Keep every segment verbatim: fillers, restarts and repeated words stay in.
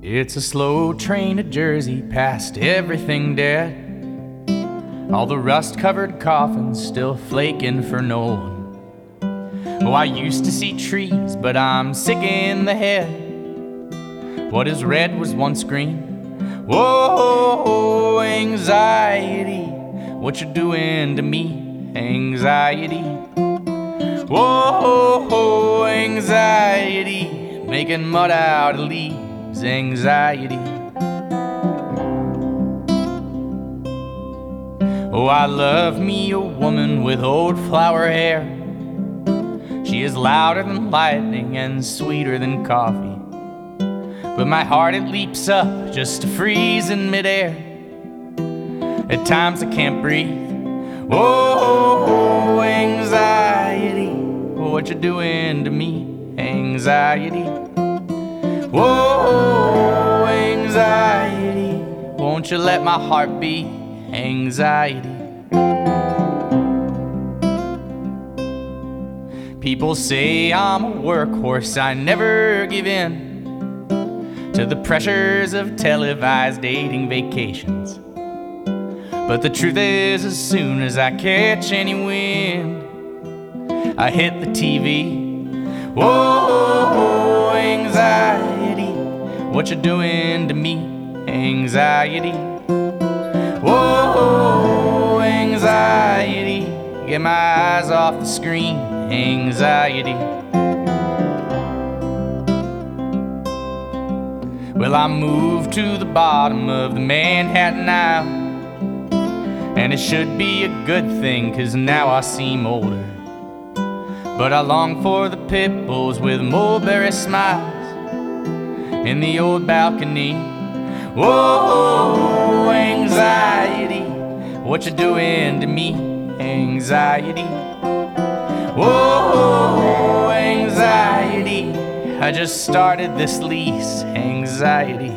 It's a slow train to Jersey, past everything dead. All the rust-covered coffins still flaking for no one. Oh, I used to see trees, but I'm sick in the head. What is red was once green. Whoa, anxiety, what you doing to me, anxiety? Whoa, anxiety, making mud out of leaves, anxiety. Oh, I love me a woman with old flower hair. She is louder than lightning and sweeter than coffee. But my heart, it leaps up just to freeze in midair. At times I can't breathe. Whoa, anxiety, what you doing to me, anxiety? Whoa, anxiety, won't you let my heart beat, anxiety? People say I'm a workhorse, I never give in to the pressures of televised dating vacations. But the truth is, as soon as I catch any wind, I hit the T V. Whoa, anxiety, what you doing to me, anxiety? Whoa, anxiety, get my eyes off the screen, anxiety. Well, I moved to the bottom of the Manhattan Isle, and it should be a good thing, 'cause now I seem older. But I long for the pit bulls with mulberry smiles in the old balcony. Whoa, anxiety, what you doing to me, anxiety? Whoa, anxiety, I just started this lease, anxiety.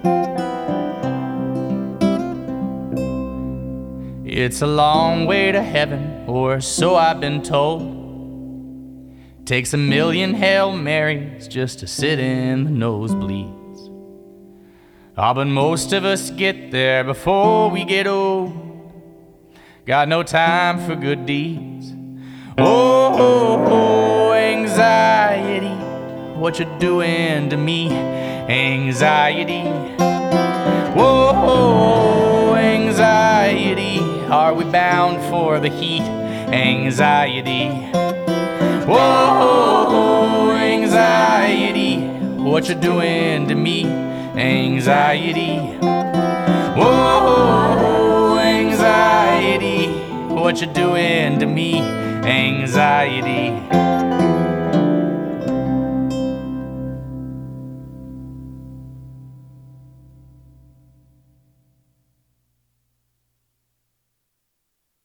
It's a long way to heaven, or so I've been told. Takes a million Hail Marys just to sit in the nosebleeds. Ah, but most of us get there before we get old. Got no time for good deeds. Oh, oh, oh, anxiety, what you doing to me, anxiety? Whoa, anxiety, are we bound for the heat, anxiety? Whoa, anxiety, what you doing to me, anxiety? Whoa, anxiety, what you doing to me, anxiety?